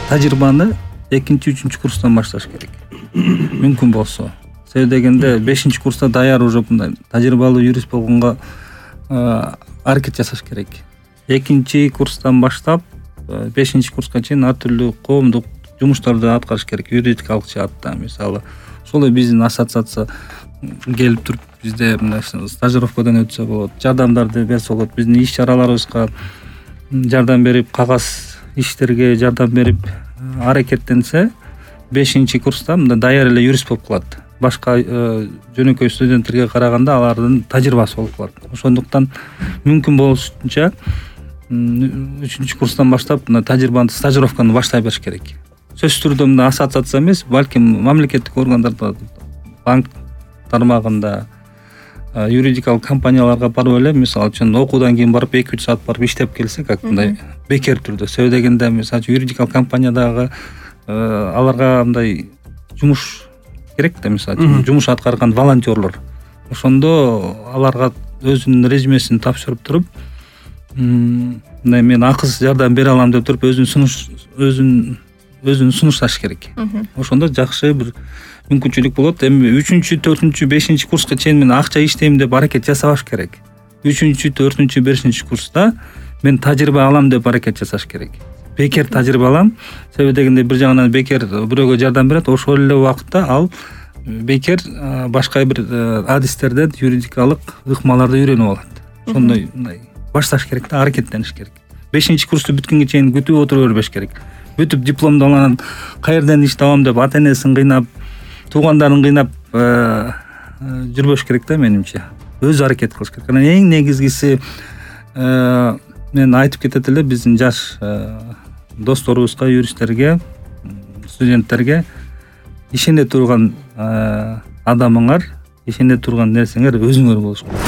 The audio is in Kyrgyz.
тажрыйбаны 2-3 курстан башташ керек. Мүмкүн болсо. Себеби дегенде 5-курста даяр уже мындай тажрыйбалуу юрист болгонго аракет жасаш керек. 2-курстан баштап 5-курска чейин ар түрдүү коомдук жумуштарды аткарыш керек. Юридикалык жаатта мисалы ошол биздин ассоциация келип туруп бизде мындай стажировкадан өтсө болот, жардамдарды берсе болот. Биздин иш-чараларыбызга жардам берип, кагаз иштерге жардам берип аракеттенсе 5-курста мындай даяр эле юрист болуп калат. Башка жөнөкөй студенттерге караганда алардын тажрыйбасы болуп калат. Ошондуктан мүмкүн болушунча 3-курстан баштап мына тажрыйбаны, стажировканы баштай бериш керек. Сөзсүз түрдө мына ассоциация эмес, балким мамлекеттик органдарда, банк тармагында, юридикалык компанияларга барып эле, мисалы үчүн окуудан кийин барып 2-3 саат барып иштеп келсе, как мындай бекер түрдө. Себеби дегенде, мисалы юридикалык компаниядагы аларга мындай жумуш керек да, мисалы жумуш аткарган волонтерлор. Ошондо аларга өзүнүн резюмесин тапшырып туруп, мындай мен акысыз жардам бере алам деп туруп өзүн сунушташ керек. Ошондо жакшы бир мүмкүнчүлүк болот. Эми 3-чү, 4-чү, 5-курска чейин мен акча иштейм деп аракет жасабаш керек. 3-чү, 4-чү, 5-чү курста мен тажрыйба алам деп аракет жасаш керек. Бекер тажрыйба алам. Себеби дегенде бир жагынан бекер бирөөгө жардам берет, ошол эле убакытта ал бекер башка бир адистерден юридикалык ыкмаларды үйрөнүп алат. Ошондой мындай башташ керек да, аракеттениш керек. 5-курсту бүткөнгө чейин күтүп отура бербеш керек. Бүтүп дипломду алган каерден иш табам деп ата-энесин кыйнап, туугандарын кыйнап жүрбөш керек да, менимче. Өзү аракет кылыш керек. Эң негизгиси мен айтып кетет эле биздин жаш досторубузга, юристтерге, студенттерге ишене турган адамыңар, ишене турган нерсеңер өзүңөр болуш керек.